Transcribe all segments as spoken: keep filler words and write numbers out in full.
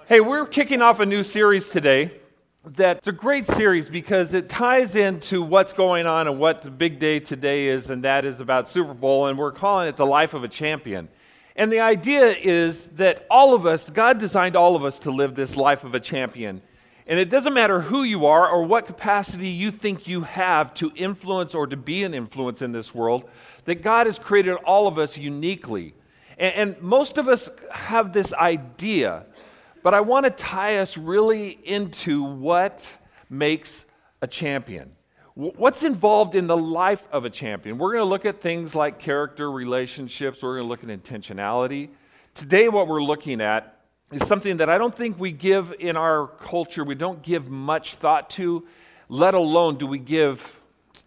Hey, we're kicking off a new series today that's a great series because it ties into what's going on and what the big day today is, and that is about Super Bowl, and we're calling it The Life of a Champion. And the idea is that all of us, God designed all of us to live this life of a champion. And it doesn't matter who you are or what capacity you think you have to influence or to be an influence in this world, that God has created all of us uniquely. And, and most of us have this idea, but I want to tie us really into what makes a champion. What's involved in the life of a champion? We're going to look at things like character, relationships. We're going to look at intentionality. Today, what we're looking at is something that I don't think we give in our culture. We don't give much thought to, let alone do we give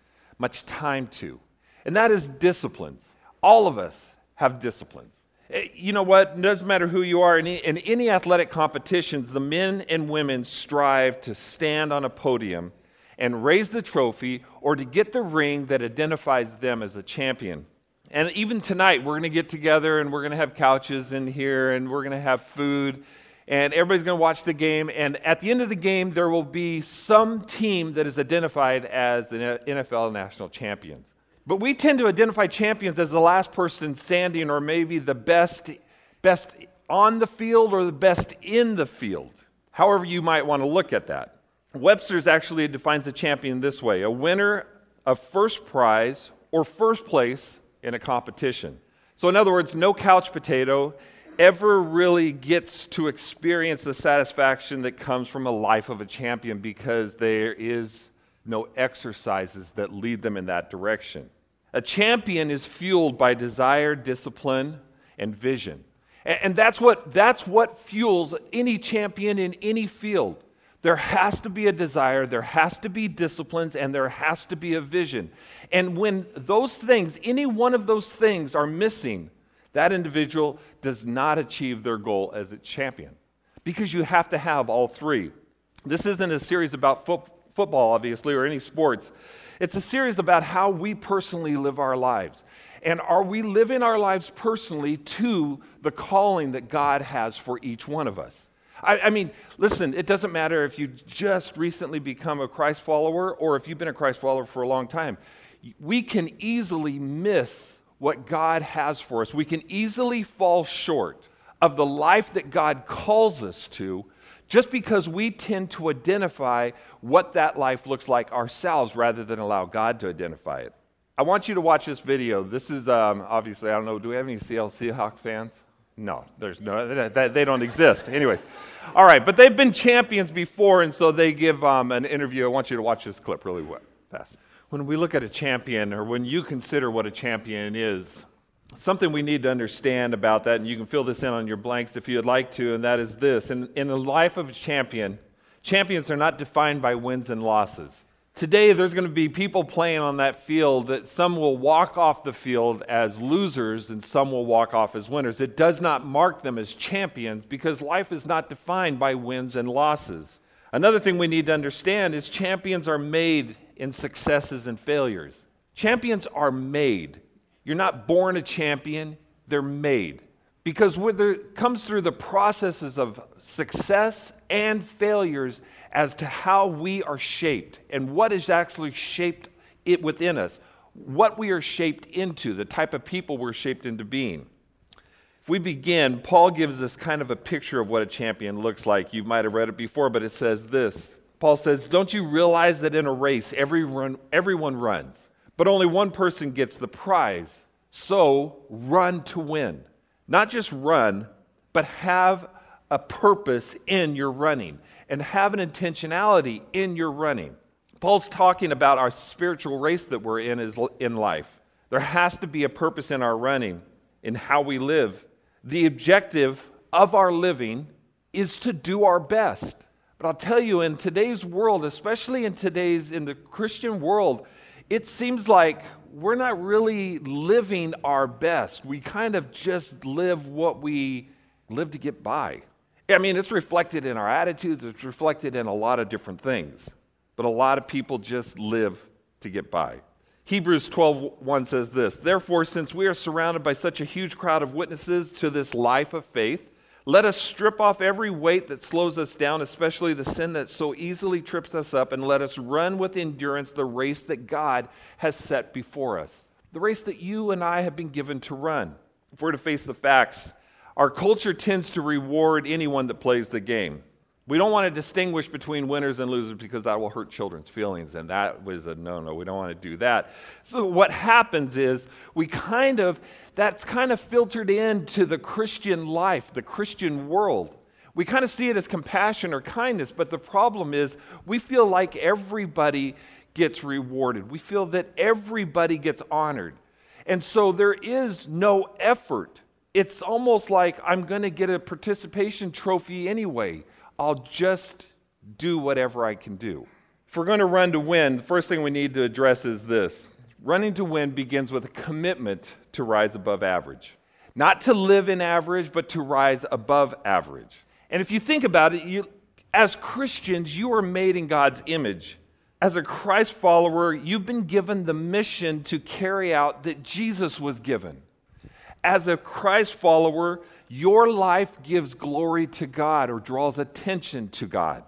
much time to. And that is disciplines. All of us have disciplines. You know what? It doesn't matter who you are. In any, in any athletic competitions, the men and women strive to stand on a podium and raise the trophy or to get the ring that identifies them as a champion. And even tonight, we're going to get together and we're going to have couches in here and we're going to have food and everybody's going to watch the game. And at the end of the game, there will be some team that is identified as the N F L national champions. But we tend to identify champions as the last person standing or maybe the best, best on the field or the best in the field, however you might want to look at that. Webster's actually defines a champion this way: a winner of first prize or first place in a competition. So in other words, no couch potato ever really gets to experience the satisfaction that comes from a life of a champion because there is no exercises that lead them in that direction. A champion is fueled by desire, discipline, and vision. And that's what, that's what fuels any champion in any field. There has to be a desire, there has to be disciplines, and there has to be a vision. And when those things, any one of those things are missing, that individual does not achieve their goal as a champion. Because you have to have all three. This isn't a series about fo- football, obviously, or any sports. It's a series about how we personally live our lives. And are we living our lives personally to the calling that God has for each one of us? I, I mean, listen, it doesn't matter if you just recently become a Christ follower or if you've been a Christ follower for a long time. We can easily miss what God has for us. We can easily fall short of the life that God calls us to just because we tend to identify what that life looks like ourselves rather than allow God to identify it. I want you to watch this video. This is, um, obviously, I don't know, do we have any Seattle Seahawks fans? No, there's no, they, they don't exist. Anyways, all right, but they've been champions before, and so they give um, an interview. I want you to watch this clip really fast. When we look at a champion, or when you consider what a champion is, something we need to understand about that, and you can fill this in on your blanks if you'd like to, and that is this. In, in the life of a champion, champions are not defined by wins and losses. Today, there's going to be people playing on that field that some will walk off the field as losers and some will walk off as winners. It does not mark them as champions because life is not defined by wins and losses. Another thing we need to understand is champions are made in successes and failures. Champions are made. You're not born a champion, they're made. Because it comes through the processes of success and failures as to how we are shaped and what is actually shaped it within us, what we are shaped into, the type of people we're shaped into being. If we begin, Paul gives us kind of a picture of what a champion looks like. You might have read it before, but it says this. Paul says, "Don't you realize that in a race, everyone, everyone runs, but only one person gets the prize? So run to win." Not just run, but have a purpose in your running and have an intentionality in your running. Paul's talking about our spiritual race that we're in is in life. There has to be a purpose in our running, in how we live. The objective of our living is to do our best. But I'll tell you, in today's world, especially in today's, in the Christian world, it seems like we're not really living our best. We kind of just live what we live to get by. I mean, it's reflected in our attitudes. It's reflected in a lot of different things. But a lot of people just live to get by. Hebrews twelve one says this, "Therefore, since we are surrounded by such a huge crowd of witnesses to this life of faith, Let us strip off every weight that slows us down, especially the sin that so easily trips us up, and let us run with endurance the race that God has set before us. The race that you and I have been given to run. If we're to face the facts, our culture tends to reward anyone that plays the game. We don't want to distinguish between winners and losers because that will hurt children's feelings, and that was a no-no. We don't want to do that. So what happens is we kind of, that's kind of filtered into the Christian life, the Christian world. We kind of see it as compassion or kindness, but the problem is we feel like everybody gets rewarded. We feel that everybody gets honored. And so there is no effort. It's almost like I'm going to get a participation trophy anyway. I'll just do whatever I can do. If we're going to run to win, the first thing we need to address is this. Running to win begins with a commitment to rise above average. Not to live in average, but to rise above average. And if you think about it, you, as Christians, you are made in God's image. As a Christ follower, you've been given the mission to carry out that Jesus was given. As a Christ follower, your life gives glory to God or draws attention to God.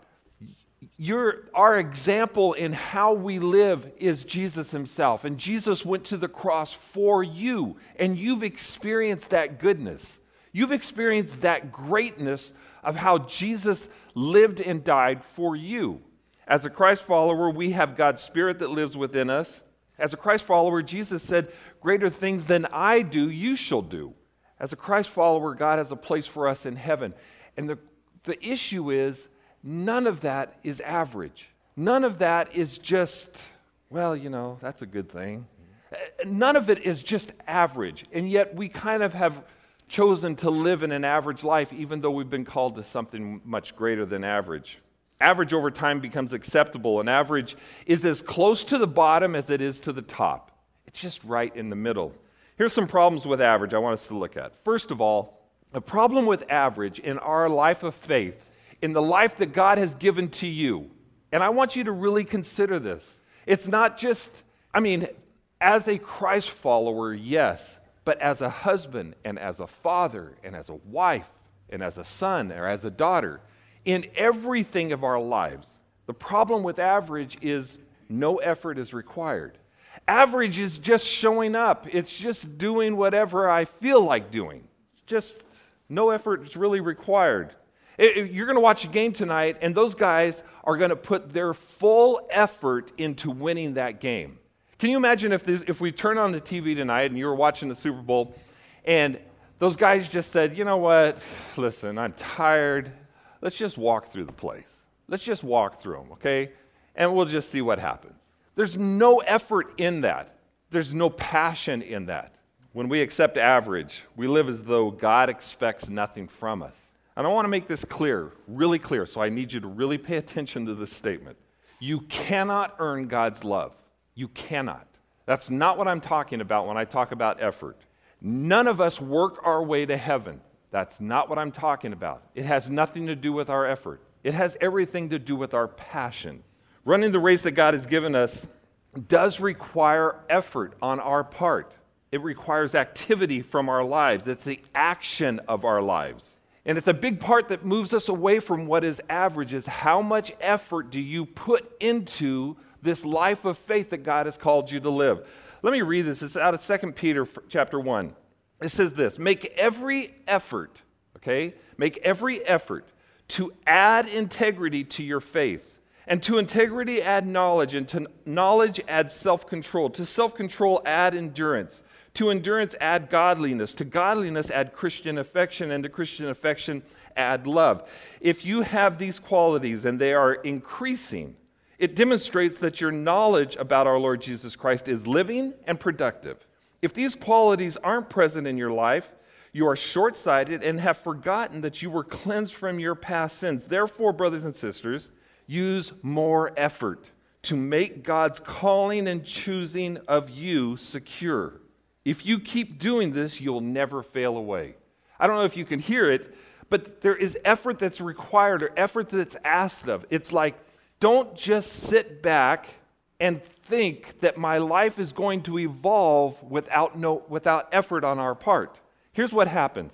Your, our example in how we live is Jesus himself. And Jesus went to the cross for you. And you've experienced that goodness. You've experienced that greatness of how Jesus lived and died for you. As a Christ follower, we have God's Spirit that lives within us. As a Christ follower, Jesus said, "Greater things than I do, you shall do." As a Christ follower, God has a place for us in heaven. And the, the issue is, none of that is average. None of that is just, well, you know, that's a good thing. None of it is just average. And yet we kind of have chosen to live in an average life, even though we've been called to something much greater than average. Average over time becomes acceptable. And average is as close to the bottom as it is to the top. It's just right in the middle. Here's some problems with average I want us to look at. First of all, a problem with average in our life of faith, in the life that God has given to you, and I want you to really consider this. It's not just, I mean, as a Christ follower, yes, but as a husband and as a father and as a wife and as a son or as a daughter, in everything of our lives, the problem with average is no effort is required. Average is just showing up. It's just doing whatever I feel like doing. Just no effort is really required. It, you're going to watch a game tonight, and those guys are going to put their full effort into winning that game. Can you imagine if, this, if we turn on the T V tonight and you were watching the Super Bowl, and those guys just said, you know what, listen, I'm tired. Let's just walk through the place. Let's just walk through them, okay? And we'll just see what happens. There's no effort in that. There's no passion in that. When we accept average, we live as though God expects nothing from us. And I want to make this clear, really clear, so I need you to really pay attention to this statement. You cannot earn God's love. You cannot. That's not what I'm talking about when I talk about effort. None of us work our way to heaven. That's not what I'm talking about. It has nothing to do with our effort. It has everything to do with our passion. Running the race that God has given us does require effort on our part. It requires activity from our lives. It's the action of our lives. And it's a big part that moves us away from what is average, is how much effort do you put into this life of faith that God has called you to live. Let me read this. It's out of Second Peter chapter one. It says this, make every effort, okay? Make every effort to add integrity to your faith. And to integrity add knowledge, and to knowledge add self-control. To self-control add endurance. To endurance add godliness. To godliness add Christian affection. And to Christian affection add love. If you have these qualities and they are increasing, it demonstrates that your knowledge about our Lord Jesus Christ is living and productive. If these qualities aren't present in your life, you are short-sighted and have forgotten that you were cleansed from your past sins. Therefore, brothers and sisters, use more effort to make God's calling and choosing of you secure. If you keep doing this, you'll never fail away. I don't know if you can hear it, but there is effort that's required or effort that's asked of. It's like, don't just sit back and think that my life is going to evolve without no, without effort on our part. Here's what happens.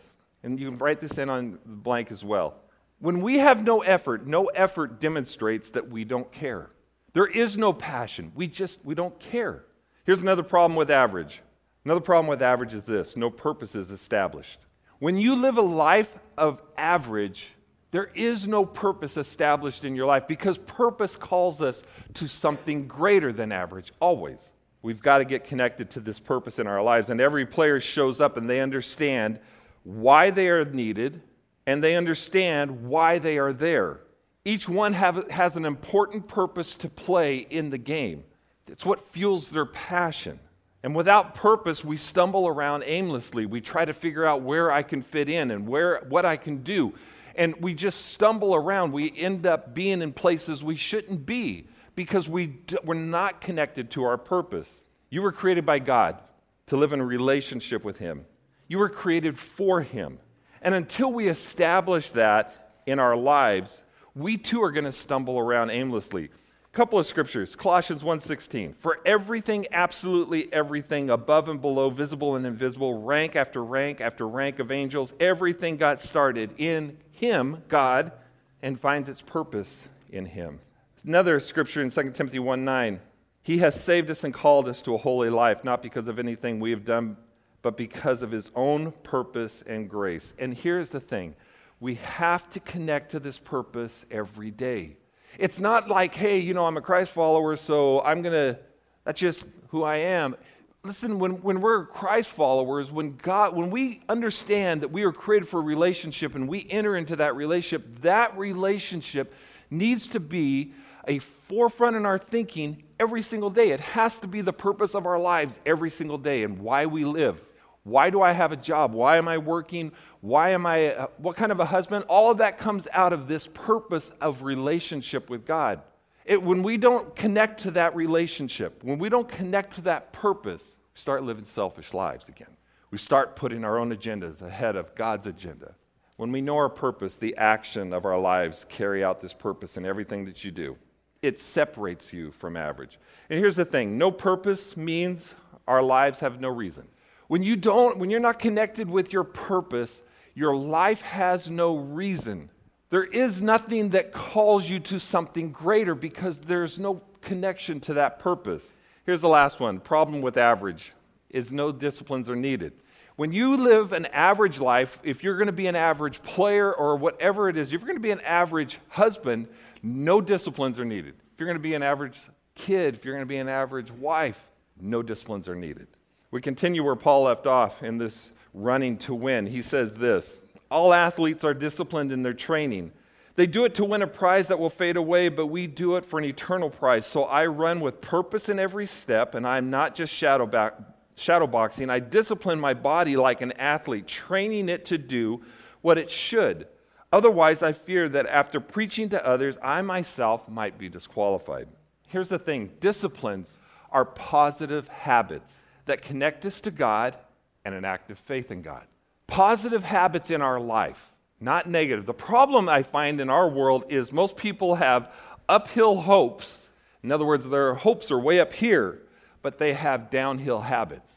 and you can write this in on the blank as well. When we have no effort, no effort demonstrates that we don't care. There is no passion. We just, we don't care. Here's another problem with average. Another problem with average is this: no purpose is established. When you live a life of average, there is no purpose established in your life, because purpose calls us to something greater than average, always. We've got to get connected to this purpose in our lives, and every player shows up and they understand why they are needed, and they understand why they are there. Each one have, has an important purpose to play in the game. It's what fuels their passion. And without purpose, we stumble around aimlessly. We try to figure out where I can fit in and where what I can do. And we just stumble around. We end up being in places we shouldn't be because we, we're not connected to our purpose. You were created by God to live in a relationship with Him. You were created for Him. And until we establish that in our lives, we too are going to stumble around aimlessly. A couple of scriptures. Colossians one sixteen. For everything, absolutely everything, above and below, visible and invisible, rank after rank after rank of angels, everything got started in Him, God, and finds its purpose in Him. Another scripture in Second Timothy one nine. He has saved us and called us to a holy life, not because of anything we have done, but because of His own purpose and grace. And here's the thing. We have to connect to this purpose every day. It's not like, hey, you know, I'm a Christ follower, so I'm going to, that's just who I am. Listen, when, when we're Christ followers, when God, when we understand that we are created for a relationship and we enter into that relationship, that relationship needs to be a forefront in our thinking every single day. It has to be the purpose of our lives every single day and why we live. Why do I have a job? Why am I working? Why am I, uh, what kind of a husband? All of that comes out of this purpose of relationship with God. It, when we don't connect to that relationship, when we don't connect to that purpose, we start living selfish lives again. We start putting our own agendas ahead of God's agenda. When we know our purpose, the action of our lives carry out this purpose in everything that you do. It separates you from average. And here's the thing, no purpose means our lives have no reason. When you don't, when you're not connected with your purpose, your life has no reason. There is nothing that calls you to something greater because there's no connection to that purpose. Here's the last one. Problem with average is no disciplines are needed. When you live an average life, if you're going to be an average player or whatever it is, if you're going to be an average husband, no disciplines are needed. If you're going to be an average kid, if you're going to be an average wife, no disciplines are needed. We continue where Paul left off in this running to win. He says this: all athletes are disciplined in their training. They do it to win a prize that will fade away, but we do it for an eternal prize. So I run with purpose in every step, and I'm not just shadow back, shadow boxing. I discipline my body like an athlete, training it to do what it should. Otherwise, I fear that after preaching to others, I myself might be disqualified. Here's the thing. Disciplines are positive habits that connect us to God and an active faith in God. Positive habits in our life, not negative. The problem I find in our world is most people have uphill hopes. In other words, their hopes are way up here, but they have downhill habits.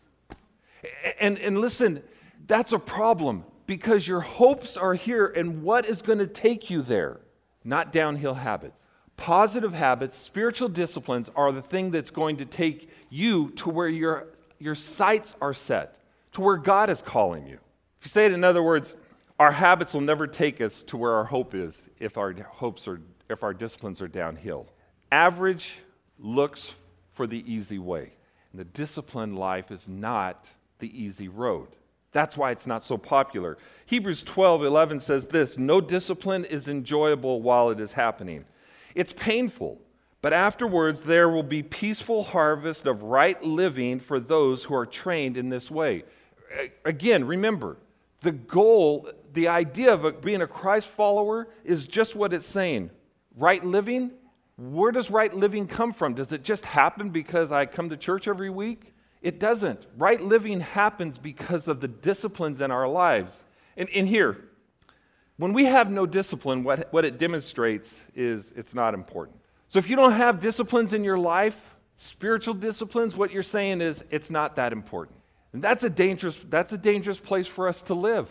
And, and listen, that's a problem because your hopes are here, and what is going to take you there? Not downhill habits. Positive habits, spiritual disciplines are the thing that's going to take you to where your Your sights are set, to where God is calling you. If you say it in other words, our habits will never take us to where our hope is if our hopes are, if our disciplines are downhill. Average looks for the easy way. And the disciplined life is not the easy road. That's why it's not so popular. Hebrews twelve eleven says this: no discipline is enjoyable while it is happening. It's painful. But afterwards, there will be peaceful harvest of right living for those who are trained in this way. Again, remember, the goal, the idea of being a Christ follower is just what it's saying. Right living, where does right living come from? Does it just happen because I come to church every week? It doesn't. Right living happens because of the disciplines in our lives. And, and here, when we have no discipline, what, what it demonstrates is it's not important. So if you don't have disciplines in your life, spiritual disciplines, what you're saying is it's not that important. And that's a dangerous, that's a dangerous place for us to live.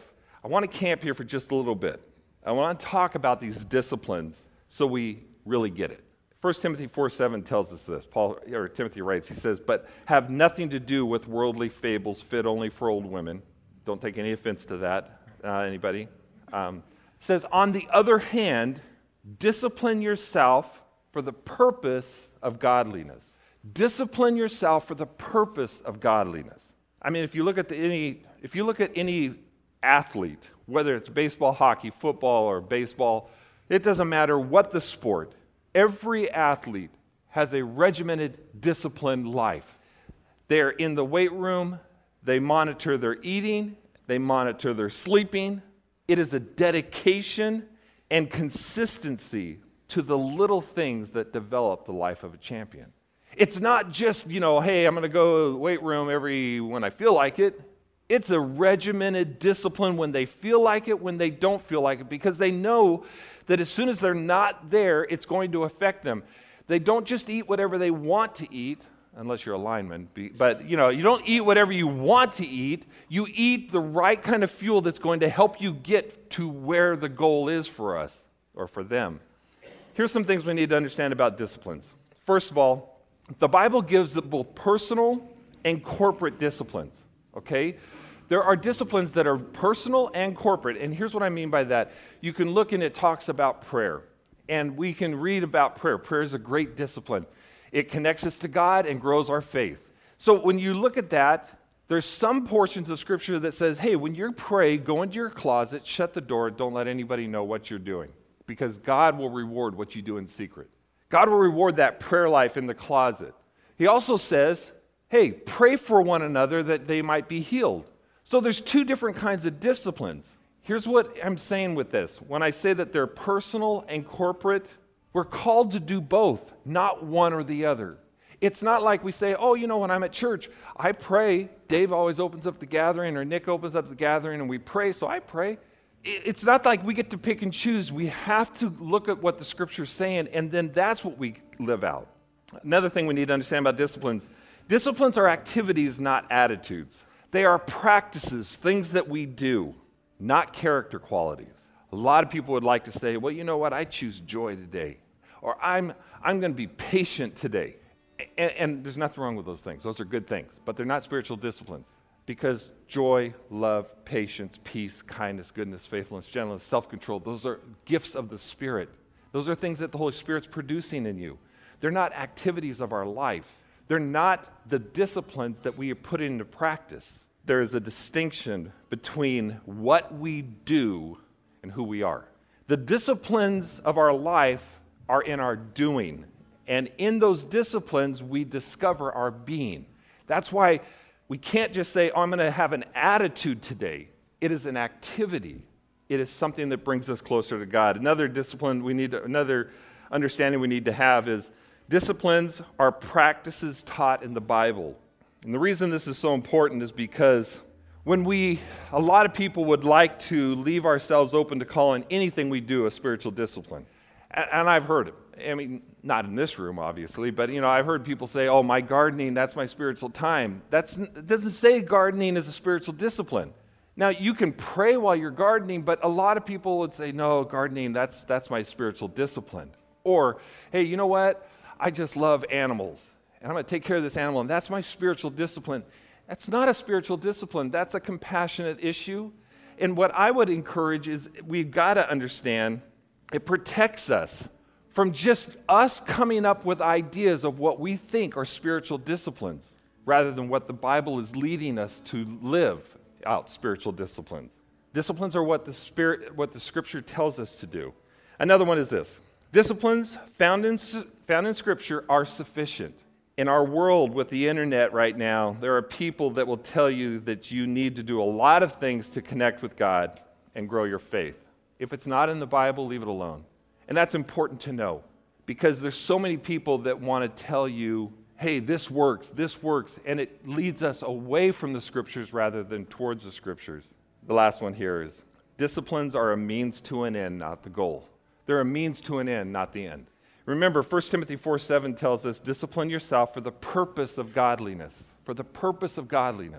I want to camp here for just a little bit. I want to talk about these disciplines so we really get it. First Timothy four seven tells us this. Paul, or Timothy writes, he says, but have nothing to do with worldly fables fit only for old women. Don't take any offense to that, uh, anybody. Um, says, on the other hand, discipline yourself for the purpose of godliness. Discipline yourself for the purpose of godliness. I mean, if you look at the, any, if you look at any athlete, whether it's baseball, hockey, football, or baseball, it doesn't matter what the sport. Every athlete has a regimented, disciplined life. They're in the weight room. They monitor their eating. They monitor their sleeping. It is a dedication and consistency to the little things that develop the life of a champion. It's not just, you know, hey, I'm going to go to the weight room every when I feel like it. It's a regimented discipline when they feel like it, when they don't feel like it, because they know that as soon as they're not there, it's going to affect them. They don't just eat whatever they want to eat, unless you're a lineman, but you know, you don't eat whatever you want to eat. You eat the right kind of fuel that's going to help you get to where the goal is for us or for them. Here's some things we need to understand about disciplines. First of all, the Bible gives both personal and corporate disciplines, okay? There are disciplines that are personal and corporate, and here's what I mean by that. You can look and it talks about prayer, and we can read about prayer. Prayer is a great discipline. It connects us to God and grows our faith. So when you look at that, there's some portions of Scripture that says, hey, when you pray, go into your closet, shut the door, don't let anybody know what you're doing, because God will reward what you do in secret. God will reward that prayer life in the closet. He also says, hey, pray for one another that they might be healed. So there's two different kinds of disciplines. Here's what I'm saying with this. When I say that they're personal and corporate, we're called to do both, not one or the other. It's not like we say, oh, you know, when I'm at church, I pray. Dave always opens up the gathering, or Nick opens up the gathering, and we pray, so I pray. It's not like we get to pick and choose. We have to look at what the Scripture's saying, and then that's what we live out. Another thing we need to understand about disciplines, disciplines are activities, not attitudes. They are practices, things that we do, not character qualities. A lot of people would like to say, well, you know what, I choose joy today, or I'm I'm going to be patient today. And, and there's nothing wrong with those things. Those are good things, but they're not spiritual disciplines, because joy, love, patience, peace, kindness, goodness, faithfulness, gentleness, self-control, those are gifts of the Spirit. Those are things that the Holy Spirit's producing in you. They're not activities of our life. They're not the disciplines that we put into practice. There is a distinction between what we do and who we are. The disciplines of our life are in our doing. And in those disciplines, we discover our being. That's why we can't just say, oh, I'm going to have an attitude today. It is an activity. It is something that brings us closer to God. Another discipline we need to, another understanding we need to have is disciplines are practices taught in the Bible. And the reason this is so important is because when we, a lot of people would like to leave ourselves open to calling anything we do a spiritual discipline. And, and I've heard it. I mean, not in this room, obviously, but, you know, I've heard people say, oh, my gardening, that's my spiritual time. That's, it doesn't say gardening is a spiritual discipline. Now, you can pray while you're gardening, but a lot of people would say, no, gardening, that's, that's my spiritual discipline. Or, hey, you know what? I just love animals, and I'm going to take care of this animal, and that's my spiritual discipline. That's not a spiritual discipline. That's a compassionate issue. And what I would encourage is we've got to understand it protects us from just us coming up with ideas of what we think are spiritual disciplines, rather than what the Bible is leading us to live out spiritual disciplines. Disciplines are what the Spirit, what the Scripture tells us to do. Another one is this. Disciplines found in, found in Scripture are sufficient. In our world with the internet right now, there are people that will tell you that you need to do a lot of things to connect with God and grow your faith. If it's not in the Bible, leave it alone. And that's important to know, because there's so many people that want to tell you, hey, this works, this works, and it leads us away from the Scriptures rather than towards the Scriptures. The last one here is, disciplines are a means to an end, not the goal. They're a means to an end, not the end. Remember, First Timothy four seven tells us, discipline yourself for the purpose of godliness. For the purpose of godliness.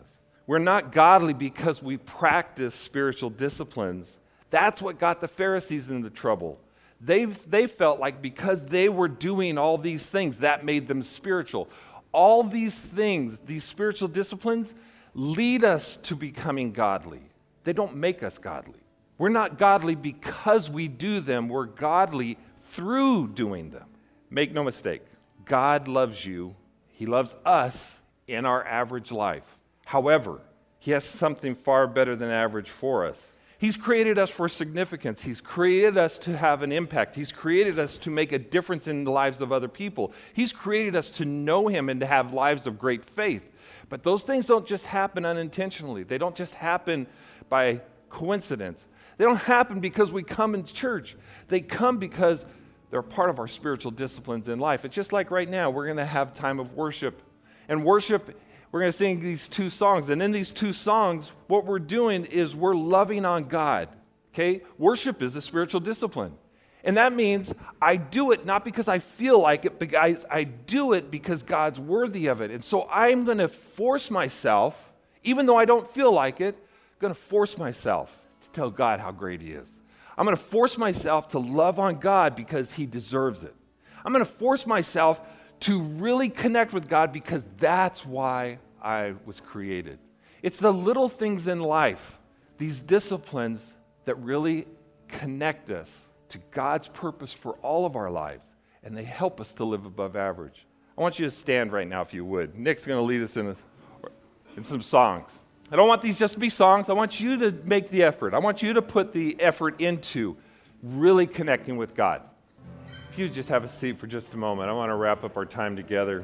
We're not godly because we practice spiritual disciplines. That's what got the Pharisees into trouble. They, they felt like because they were doing all these things, that made them spiritual. All these things, these spiritual disciplines, lead us to becoming godly. They don't make us godly. We're not godly because we do them. We're godly through doing them. Make no mistake, God loves you. He loves us in our average life. However, He has something far better than average for us. He's created us for significance. He's created us to have an impact. He's created us to make a difference in the lives of other people. He's created us to know Him and to have lives of great faith. But those things don't just happen unintentionally. They don't just happen by coincidence. They don't happen because we come into church. They come because they're part of our spiritual disciplines in life. It's just like right now, we're going to have time of worship. And worship, we're going to sing these two songs. And in these two songs, what we're doing is we're loving on God. Okay? Worship is a spiritual discipline. And that means I do it not because I feel like it, but I, I do it because God's worthy of it. And so I'm going to force myself, even though I don't feel like it, I'm going to force myself to tell God how great He is. I'm going to force myself to love on God because He deserves it. I'm going to force myself to really connect with God because that's why I was created. It's the little things in life, these disciplines, that really connect us to God's purpose for all of our lives, and they help us to live above average. I want you to stand right now if you would. Nick's going to lead us in, a, in some songs. I don't want these just to be songs. I want you to make the effort. I want you to put the effort into really connecting with God. If you just have a seat for just a moment, I want to wrap up our time together.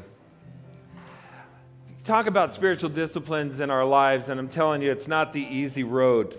Talk about spiritual disciplines in our lives, and I'm telling you, it's not the easy road.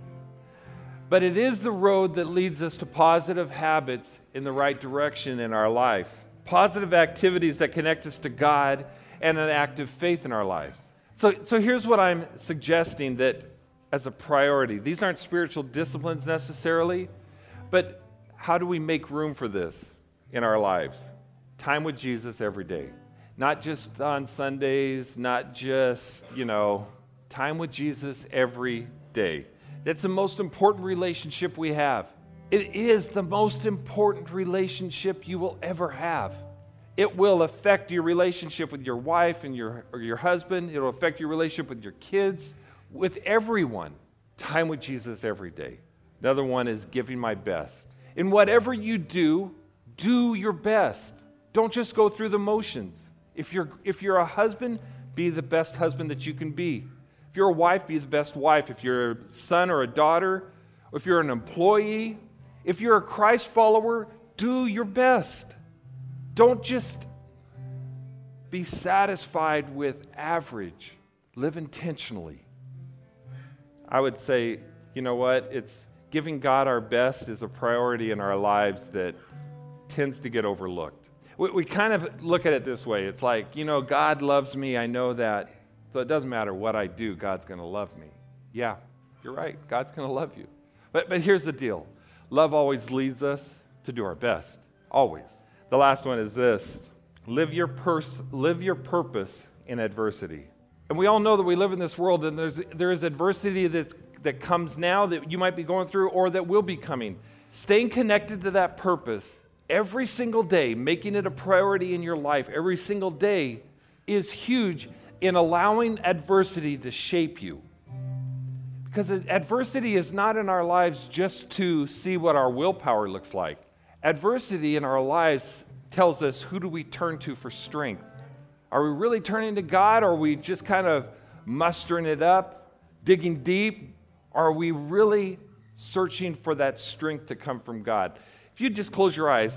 But it is the road that leads us to positive habits in the right direction in our life. Positive activities that connect us to God and an active faith in our lives. So, so here's what I'm suggesting that as a priority. These aren't spiritual disciplines necessarily, but how do we make room for this in our lives? Time with Jesus every day. Not just on Sundays, not just, you know, time with Jesus every day. That's the most important relationship we have. It is the most important relationship you will ever have. It will affect your relationship with your wife and your, or your husband. It will affect your relationship with your kids, with everyone. Time with Jesus every day. Another one is giving my best. In whatever you do, do your best. Don't just go through the motions. If you're, if you're a husband, be the best husband that you can be. If you're a wife, be the best wife. If you're a son or a daughter, or if you're an employee, if you're a Christ follower, do your best. Don't just be satisfied with average. Live intentionally. I would say, you know what? It's giving God our best is a priority in our lives that tends to get overlooked. We, we kind of look at it this way. It's like, you know, God loves me. I know that. So it doesn't matter what I do. God's going to love me. Yeah, you're right. God's going to love you. But, but here's the deal. Love always leads us to do our best. Always. The last one is this. Live your, pers- live your purpose in adversity. And we all know that we live in this world and there's, there is adversity that's, that comes now that you might be going through or that will be coming. Staying connected to that purpose every single day, making it a priority in your life every single day is huge in allowing adversity to shape you. Because adversity is not in our lives just to see what our willpower looks like. Adversity in our lives tells us who do we turn to for strength. Are we really turning to God, or are we just kind of mustering it up, digging deep? Are we really searching for that strength to come from God? If you just close your eyes,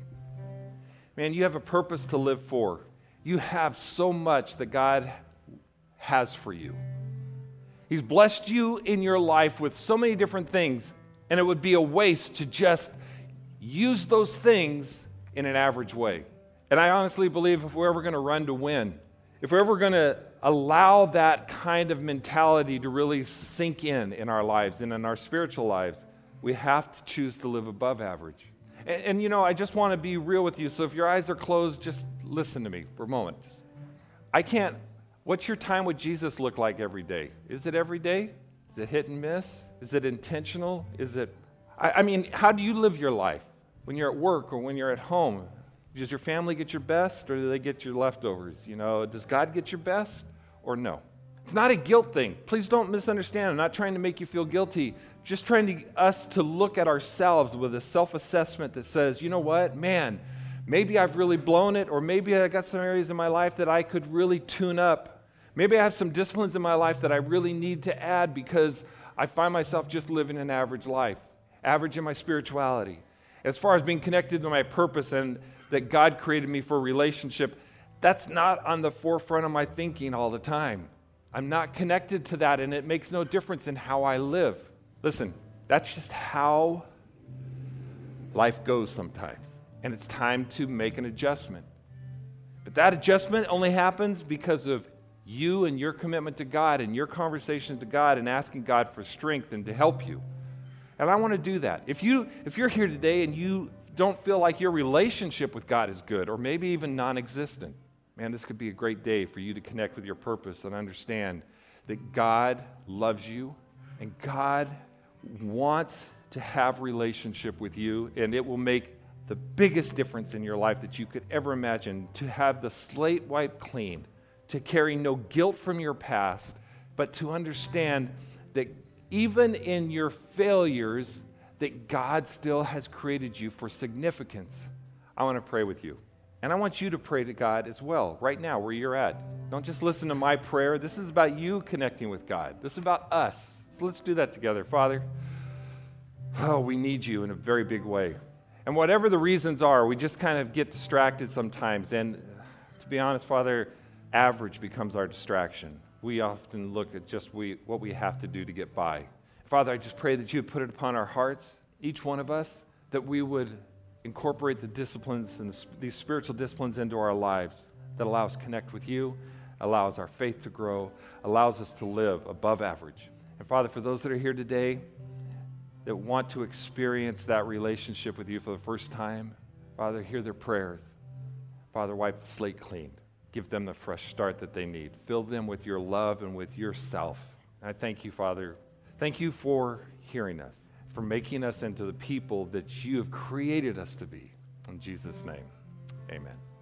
man, you have a purpose to live for. You have so much that God has for you. He's blessed you in your life with so many different things, and it would be a waste to just use those things in an average way. And I honestly believe if we're ever going to run to win, if we're ever going to allow that kind of mentality to really sink in in our lives and in our spiritual lives, we have to choose to live above average. And, and you know, I just want to be real with you. So if your eyes are closed, just listen to me for a moment. I can't, What's your time with Jesus look like every day? Is it every day? Is it hit and miss? Is it intentional? Is it, I, I mean, how do you live your life? When you're at work or when you're at home, does your family get your best or do they get your leftovers? You know, does God get your best or no? It's not a guilt thing. Please don't misunderstand. I'm not trying to make you feel guilty. Just trying to us to look at ourselves with a self-assessment that says, you know what, man, maybe I've really blown it, or maybe I got some areas in my life that I could really tune up. Maybe I have some disciplines in my life that I really need to add because I find myself just living an average life, average in my spirituality. As far as being connected to my purpose and that God created me for a relationship, that's not on the forefront of my thinking all the time. I'm not connected to that, and it makes no difference in how I live. Listen, that's just how life goes sometimes, and it's time to make an adjustment. But that adjustment only happens because of you and your commitment to God and your conversations to God and asking God for strength and to help you. And I want to do that. If you if you're here today and you don't feel like your relationship with God is good or maybe even non-existent, man, this could be a great day for you to connect with your purpose and understand that God loves you and God wants to have relationship with you, and it will make the biggest difference in your life that you could ever imagine, to have the slate wiped clean, to carry no guilt from your past, but to understand that even in your failures, that God still has created you for significance. I want to pray with you. And I want you to pray to God as well, right now, where you're at. Don't just listen to my prayer. This is about you connecting with God. This is about us. So let's do that together. Father, oh, we need you in a very big way. And whatever the reasons are, we just kind of get distracted sometimes. And to be honest, Father, average becomes our distraction. We often look at just we, what we have to do to get by. Father, I just pray that you would put it upon our hearts, each one of us, that we would incorporate the disciplines and the, these spiritual disciplines into our lives that allow us to connect with you, allows our faith to grow, allows us to live above average. And Father, for those that are here today that want to experience that relationship with you for the first time, Father, hear their prayers. Father, wipe the slate clean. Give them the fresh start that they need. Fill them with your love and with yourself. And I thank you, Father. Thank you for hearing us, for making us into the people that you have created us to be. In Jesus' name, amen.